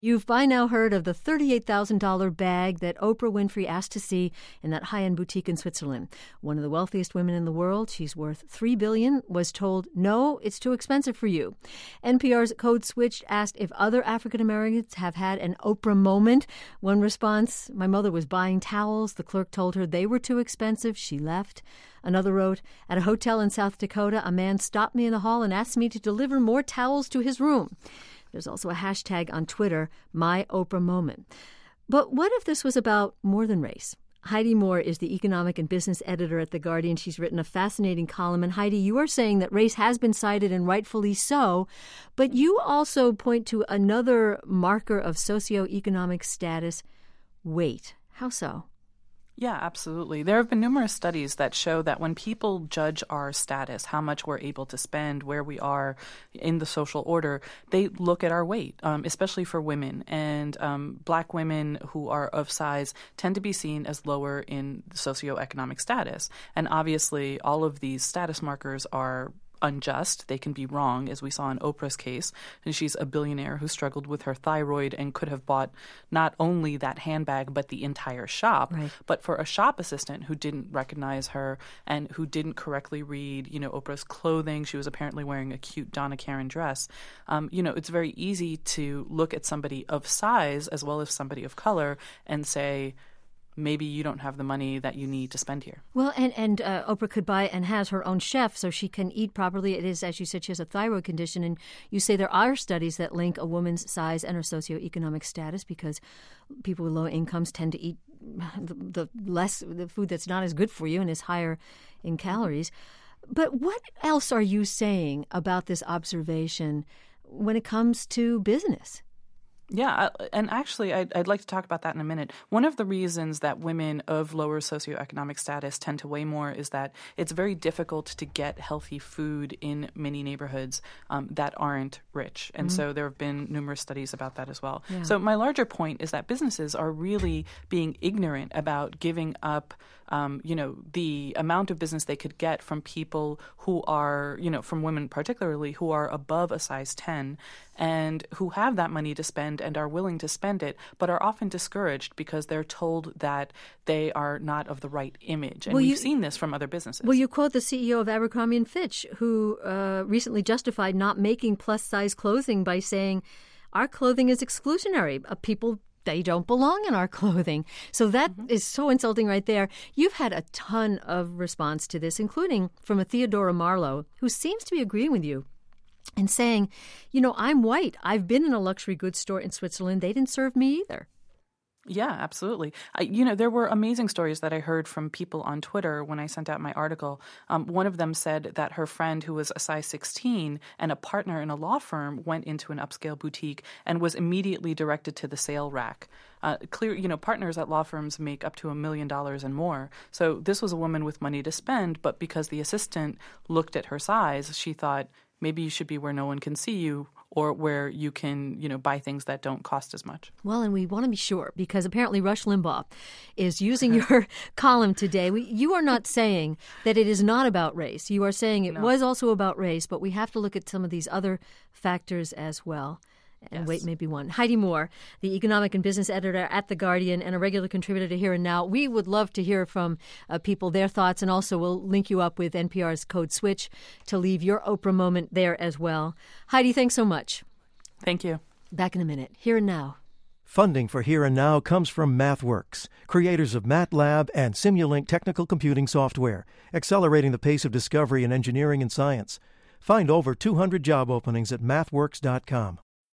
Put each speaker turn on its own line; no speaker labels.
You've by now heard of the $38,000 bag that Oprah Winfrey asked to see in that high-end boutique in Switzerland. One of the wealthiest women in the world, she's worth $3 billion, was told, no, it's too expensive for you. NPR's Code Switch asked if other African Americans have had an Oprah moment. One response, my mother was buying towels. The clerk told her they were too expensive. She left. Another wrote, at a hotel in South Dakota, a man stopped me in the hall and asked me to deliver more towels to his room. There's also a hashtag on Twitter, My Oprah Moment. But what if this was about more than race? Heidi Moore is the economic and business editor at The Guardian. She's written a fascinating column. And Heidi, you are saying that race has been cited, and rightfully so, but you also point to another marker of socioeconomic status, weight. How so?
Yeah, absolutely. There have been numerous studies that show that when people judge our status, how much we're able to spend, where we are in the social order, they look at our weight, especially for women. And Black women who are of size tend to be seen as lower in socioeconomic status. And obviously, all of these status markers are unjust. They can be wrong, as we saw in Oprah's case. And she's a billionaire who struggled with her thyroid and could have bought not only that handbag, but the entire shop. Right. But for a shop assistant who didn't recognize her and who didn't correctly read, Oprah's clothing, she was apparently wearing a cute Donna Karan dress. It's very easy to look at somebody of size as well as somebody of color and say, maybe you don't have the money that you need to spend here. Well,
and Oprah could buy and has her own chef so she can eat properly. It is, as you said, she has a thyroid condition. And you say there are studies that link a woman's size and her socioeconomic status because people with low incomes tend to eat the food that's not as good for you and is higher in calories. But what else are you saying about this observation when it comes to business?
Yeah, and actually, I'd like to talk about that in a minute. One of the reasons that women of lower socioeconomic status tend to weigh more is that it's very difficult to get healthy food in many neighborhoods that aren't rich. And so there have been numerous studies about that as well. Yeah. So my larger point is that businesses are really being ignorant about giving up the amount of business they could get from people who are, from women particularly, who are above a size 10 and who have that money to spend and are willing to spend it, but are often discouraged because they're told that they are not of the right image. And we've seen this from other businesses.
Well, you quote the CEO of Abercrombie & Fitch, who recently justified not making plus-size clothing by saying, our clothing is exclusionary. They don't belong in our clothing. So that is so insulting right there. You've had a ton of response to this, including from a Theodora Marlowe, who seems to be agreeing with you and saying, I'm white. I've been in a luxury goods store in Switzerland. They didn't serve me either.
Yeah, absolutely. There were amazing stories that I heard from people on Twitter when I sent out my article. One of them said that her friend, who was a size 16 and a partner in a law firm, went into an upscale boutique and was immediately directed to the sale rack. Partners at law firms make up to $1 million and more. So this was a woman with money to spend, but because the assistant looked at her size, she thought, maybe you should be where no one can see you, or where you can, buy things that don't cost as much.
Well, and we want to be sure, because apparently Rush Limbaugh is using your column today. You are not saying that it is not about race. You are saying it was also about race, but we have to look at some of these other factors as well. And weight may be one. Heidi Moore, the economic and business editor at The Guardian and a regular contributor to Here and Now. We would love to hear from people, their thoughts, and also we'll link you up with NPR's Code Switch to leave your Oprah moment there as well. Heidi, thanks so much.
Thank you.
Back in a minute. Here and Now.
Funding for Here and Now comes from MathWorks, creators of MATLAB and Simulink technical computing software, accelerating the pace of discovery in engineering and science. Find over 200 job openings at mathworks.com.